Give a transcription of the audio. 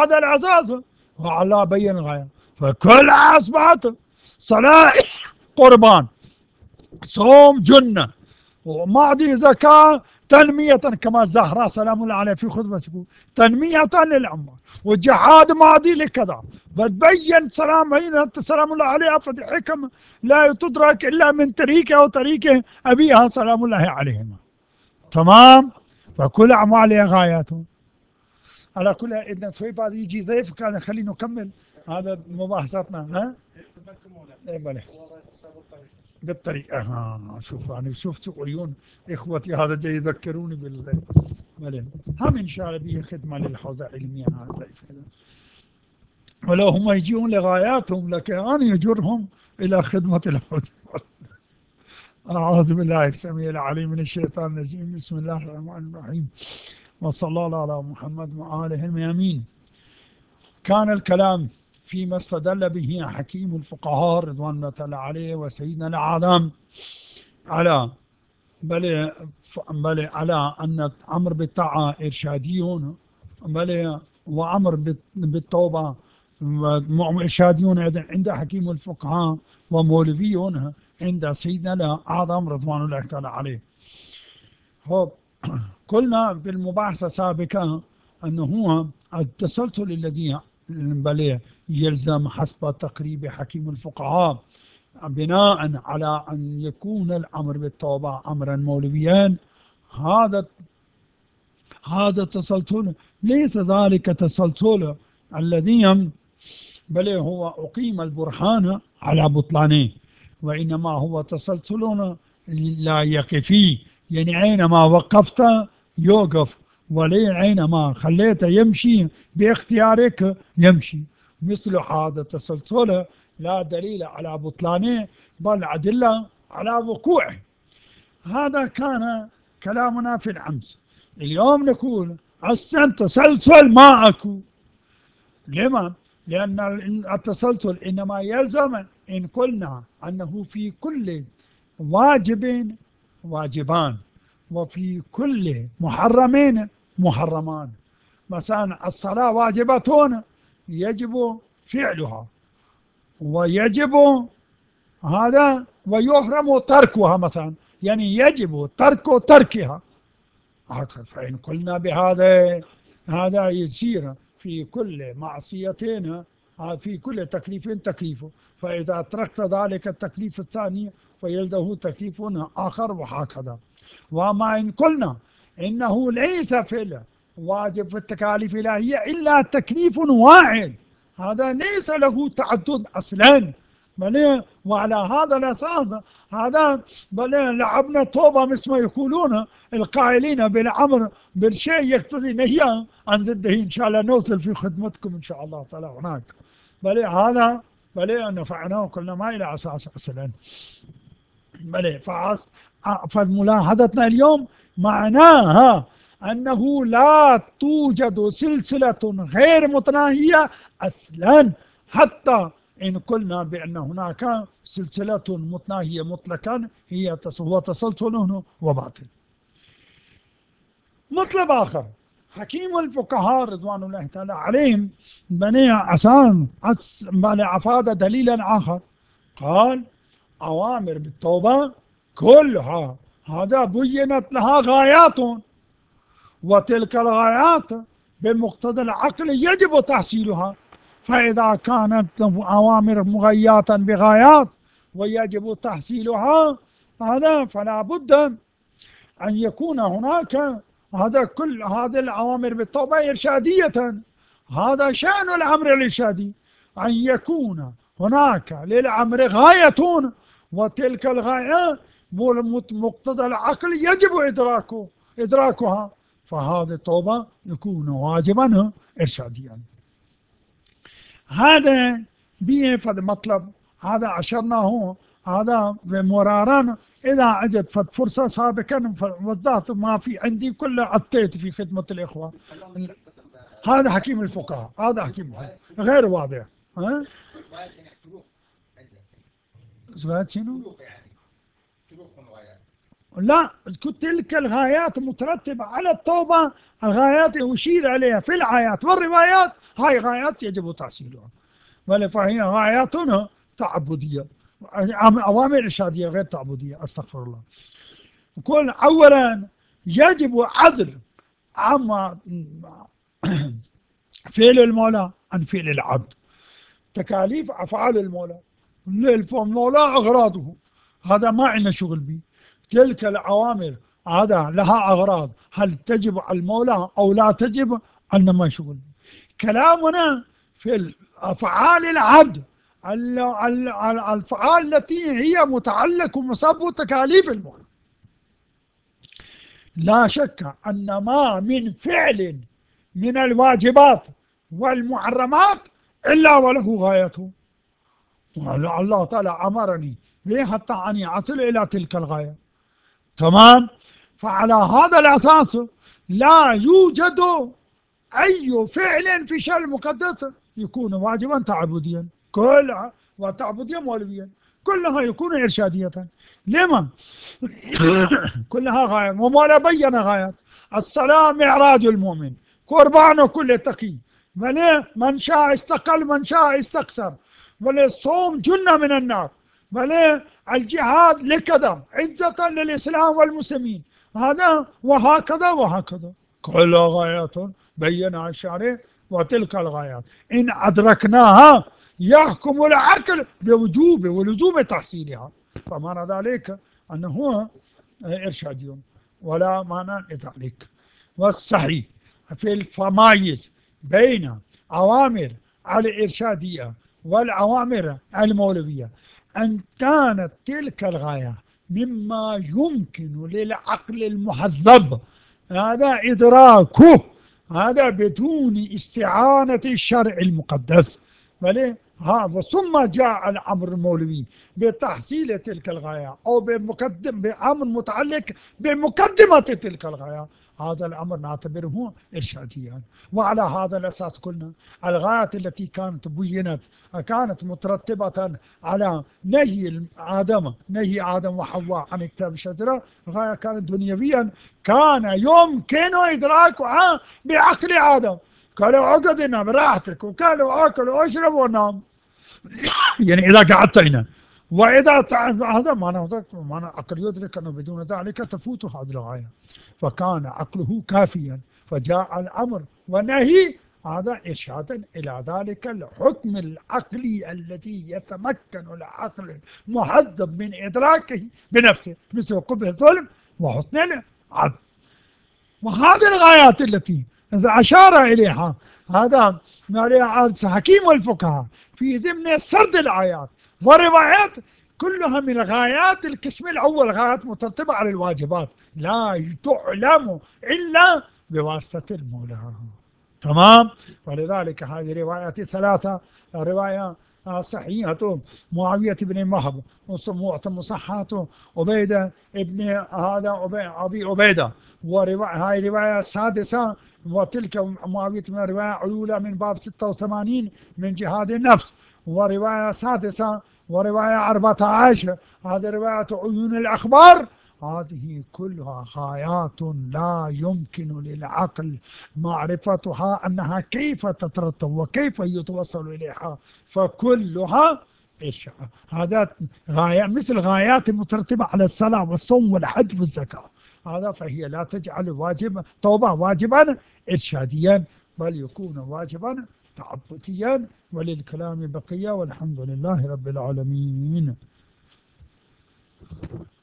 هذا الأساس والله بين الغاية. فكل أصبحت صلاة قربان، صوم جنة، وماضي زكاة تنمية، كما الزهراء سلام الله عليه في خطبته تنمية للأمة، والجهاد ماضي لكذا. بتبين سلام الله عليه فدي حكم لا تدرك إلا من طريقه أو طريقه أبيها سلام الله عليهما. تمام. فكل أعمالها غاياته. على كل إذن شوي بعد يجي ضيف كان خلينا نكمل هذا مباحثاتنا. ها؟ إيه بله. بالطريقة شوف أنا شفت عيون إخوتي هذا جاي يذكروني بله. هم إن شاء الله به خدمة للحوزة العلمية هذا. ولو هم يجون لغاياتهم لكان يجرهم إلى خدمة الحوزة. أعوذ بالله السميع العليم من الشيطان الرجيم. بسم الله الرحمن الرحيم، وصلى الله على محمد وآله الميامين. كان الكلام فيما استدل به حكيم الفقهاء رضوان الله تعالى عليه وسيدنا الأعظم على بل على أن أمر بالطاعة إرشاديون، بل وأمر بالتوبة إرشاديون عند حكيم الفقهاء، ومولويون عند سيدنا الأعظم رضوان الله تعالى عليه. قلنا بالمباحثة السابقة أنه هو التسلسل الذي بل يلزم حسب تقريب حكيم الفقهاء بناء على أن يكون الأمر بالتوبة أمرا مولويا. هذا التسلسل ليس ذلك تسلسل الذي بل هو أقيم البرهان على بطلانه، وإنما هو تسلسل لا يقفي، يعني أينما وقفت يوقف، ولينما خليته يمشي باختيارك يمشي. مثل هذا التسلسل لا دليل على بطلانه بل أدلة على وقوعه. هذا كان كلامنا في الأمس. اليوم نقول أصلا تسلسل ما أكو. لما؟ لأن التسلسل إنما يلزم إن قلنا أنه في كل واجب واجبان، وفي كل محرمين محرمان. مثلا الصلاة واجبة يجب فعلها، ويجب هذا ويحرم تركها، مثلا يعني يجب تركها. فإن قلنا بهذا هذا يصير في كل معصيتين في كل تكليف تكليفه، فإذا تركت ذلك التكليف الثاني فيلده تكليف آخر، وهكذا. وما إن قلنا إنه ليس في الواجب في التكاليف الإلهية إلا تكليف واحد، هذا ليس له تعدد أصلا، بل وعلى هذا الأساس هذا بل لعبنا توبة مثل ما يقولون القائلين بالأمر بالشيء يقتضي نهيا عن ضده. إن شاء الله نوصل في خدمتكم إن شاء الله تعالى هناك. بل هذا بل نفعناه كلنا ما إلى أساس أصلا. بل فملاحظتنا اليوم معناها أنه لا توجد سلسلة غير متناهية أصلا، حتى إن قلنا بأن هناك سلسلة متناهية مطلقا هو تسلسل وباطل. مطلب آخر حكيم الفقهاء رضوان الله تعالى عليهم بني عسان أفاد دليلا آخر، قال أوامر بالتوبة كلها هذا بينت لها غايات، وتلك الغايات بمقتضى العقل يجب تحصيلها. فإذا كانت أوامر مغيات بغايات ويجب تحصيلها هذا فلا بد أن يكون هناك كل هذه الأوامر بالتوبة إرشادية. هذا شأن الأمر الإرشادي، أن يكون هناك للأمر غاية، وتلك الغاية مقتضى العقل يجب إدراكها، فهذه التوبة يكون واجبا إرشاديا. هذا به فالمطلب هذا عشرناه هذا مرارا. إذا عجت فرصة سابقا وضعت ما في عندي كله عطيت في خدمة الإخوة. هذا حكيم الفقهاء، هذا حكيم الفقهاء غير واضح. ها؟ سؤال شنو؟ لا، تلك الغايات مترتبة على التوبة، الغايات يشير عليها في الآيات والروايات، هاي غايات يجب تحصيلها، بل فهي غاياتنا تعبدية، أوامر إرشادية غير تعبدية، أستغفر الله. يقول أولا يجب عزل عما فعل المولى عن فعل العبد، تكاليف أفعال المولى، المولى أغراضه، هذا ما عندنا شغل به. تلك الأوامر هذا لها أغراض، هل تجب على المولى أو لا تجب، عندنا ما شغل به. كلامنا في أفعال العبد، الأفعال التي هي متعلق ومصاب تكاليف المولى. لا شك أن ما من فعل من الواجبات والمحرمات إلا وله غايته، الله تعالى أمرني به حتى أني أصل إلى تلك الغاية. تمام. فعلى هذا الأساس لا يوجد أي فعل في شرع المقدس يكون واجبا تعبديا، كلها وتعبديا مولويا، كلها يكون إرشادية. لما؟ كلها غاية، وما بين غايات. الصلاة معراج المؤمن، قربان كل تقي، من شاء استقل من شاء استكثر، الصوم جنة من النار، الجهاد لكذا عزة للإسلام والمسلمين، هذا وهكذا وهكذا، كلها غايات بينها الشارع. وتلك الغايات إن أدركناها يحكم العقل بوجوب ولزوم تحصيلها، فمعنى ذلك أنه إرشادي ولا معنى لذلك. والصحيح في الفمايز بين أوامر الإرشادية والأوامر المولوية أن كانت تلك الغاية مما يمكن للعقل المهذب هذا إدراكه، هذا بدون استعانة الشرع المقدس، بل ثم جاء الأمر المولوي بتحصيل تلك الغاية أو بأمر متعلق بمقدمة تلك الغاية، هذا الأمر نعتبره إرشاديا. وعلى هذا الأساس قلنا الغايات التي كانت بينت كانت مترتبة على نهي آدم وحواء عن اكتاب الشجرة، غاية كانت دنيويا كان يمكن إدراكها بعقل آدم، قالوا عقدنا براحتك وكانوا آكل واشرب ونام، يعني إذا قعدت هنا، وإذا هذا معنى عقل يدرك أنه بدون ذلك تفوت هذه الغاية، فكان عقله كافيا، فجاء الأمر والنهي هذا إرشادا إلى ذلك الحكم العقلي الذي يتمكن العقل المهذب من إدراكه بنفسه، مثل قبح الظلم وحسن العدل. وهذه الغايات التي أشار إليها هذا حكيم الفقهاء في ضمن سرد الآيات والروايات، كلها من غايات القسم الأول، غايات مترتبة على الواجبات لا تعلم إلا بواسطة المولى. تمام. ولذلك هذه روايات ثلاثة، رواية صحيحة معاوية بن وهب مصحته عبيدة ابن هذا أبي عبيدة، هاي رواية سادسة، وتلك معاوية من رواية أولى من باب 86 من جهاد النفس، ورواية سادسة ورواية 14 هذه رواية عيون الأخبار. هذه كلها غايات لا يمكن للعقل معرفتها أنها كيف تترتب وكيف يتوصل إليها، فكلها إيش هذا غاية مثل غايات مترتبة على الصلاة والصوم والحج والزكاة، هذا فهي لا تجعل واجب توبة واجبا إرشاديا، بل يكون واجبا تعبديا. وللكلام بقية، والحمد لله رب العالمين.